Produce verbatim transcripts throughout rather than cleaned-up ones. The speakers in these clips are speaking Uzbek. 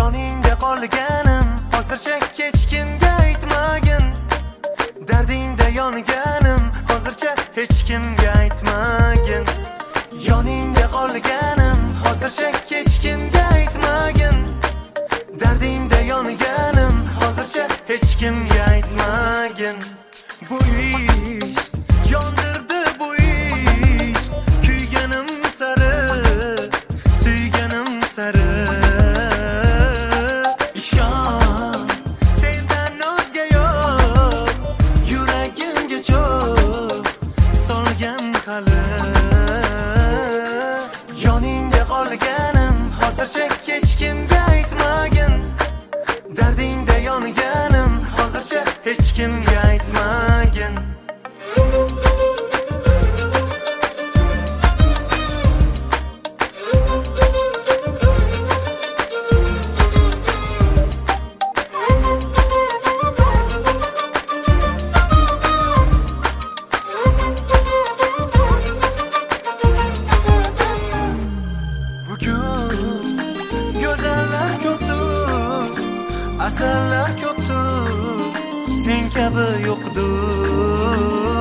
yoningda qolganim hozircha hech kimga aytmagin. Dardingda yonganim hozircha hech kimga aytmagin. Yoningda qolganim hozircha hech kimga aytmagin. Dardingda yonganim hozircha hech kimga aytmagin. Bu ish yondirdi, bu ish kuyganim sari, suyganim sari. İshon, sendan o'zga yo'q, yuragimga cho'k solgan hali. Yoningda qolganim hozircha hech kimga aytmagin. Dardingda yonganim hozircha hech kimga aytmagin. Bugun go'zallar ko'pdir, asarlar ko'pdir, sen kabi yo'qdir.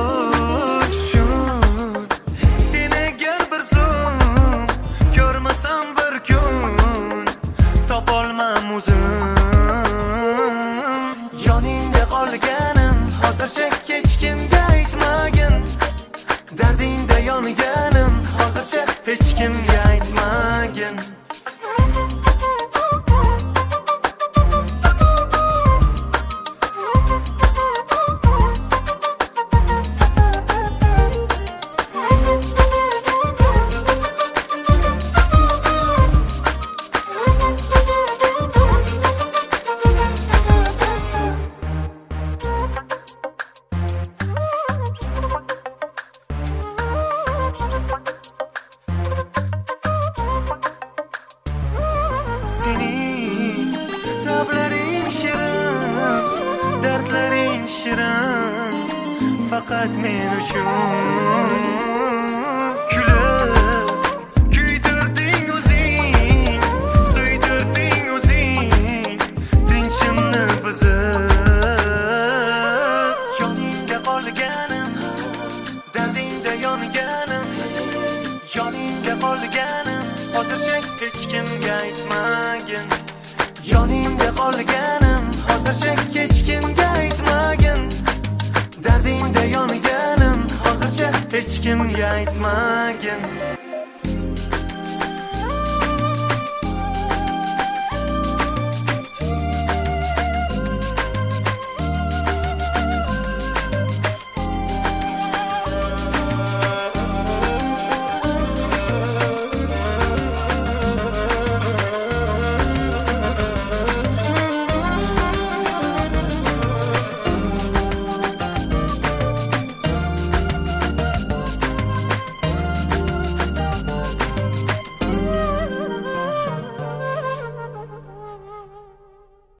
Tushun, seni agar bir zum ko'rmasam bir kun topolmam o'zim. Yoningda qolganim hozircha hech kimga aytmagin. Dardingda yonganim hozircha hech kimga aytmagin. Sening lablaring shirin, dardlaring shirin, faqat men uchun. Kulib kuydirding o'zing, suydirding o'zing, tinchimni buzib. Yoningda qolganim, dardingda yonganim, yoningda qolganim hozircha hech kimga aytmagin. Yoningda qolganim hozircha hech kimga aytmagin. Dardingda yonganim hozircha hech kimga aytmagin.